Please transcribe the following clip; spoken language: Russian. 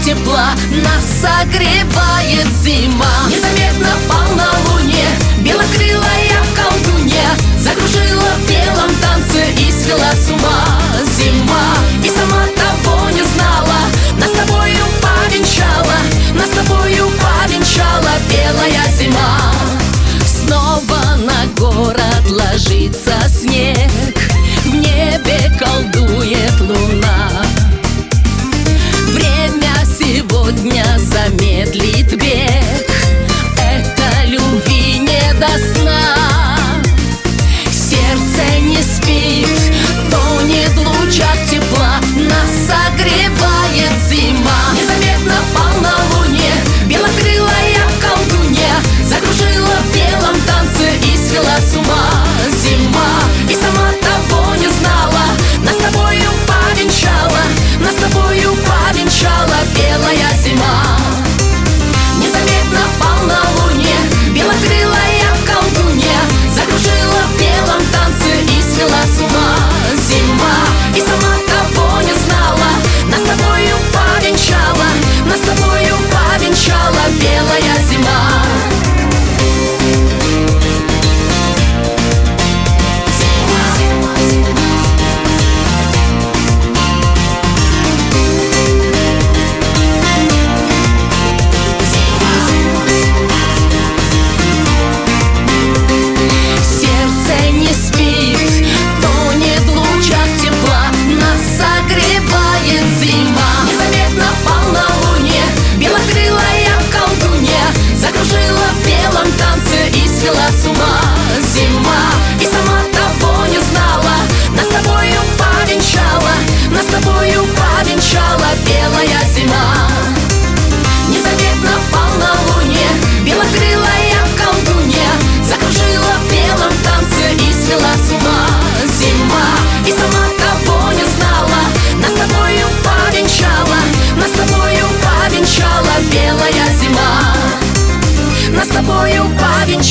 тепла нас согревает зима. Незаметно полнолуние, белокрылая колдунья закружила в белом танце и свела с ума. Зима, и сама того не знала, нас с тобою повенчала, нас с тобою повенчала белая зима. Снова на город ложится снег, в небе колдует луна. Время сегодня замедлит бег, это любви не до сна. Сердце не спит, тонет в лучах тепла, нас согревает зима. Незаметно полнолуние, белокрылая колдунья закружила в белом танце и свела с ума. Зима, и сама того не знала, нас с тобою повенчала, нас с тобою повенчала белая зима. Незаметно полнолуние, белокрылая колдунья закружила в белом танце и свела с ума. Зима, и сама того не знала, нас с тобою повенчала, нас с тобою повенчала белая зима. Нас с тобою повенчала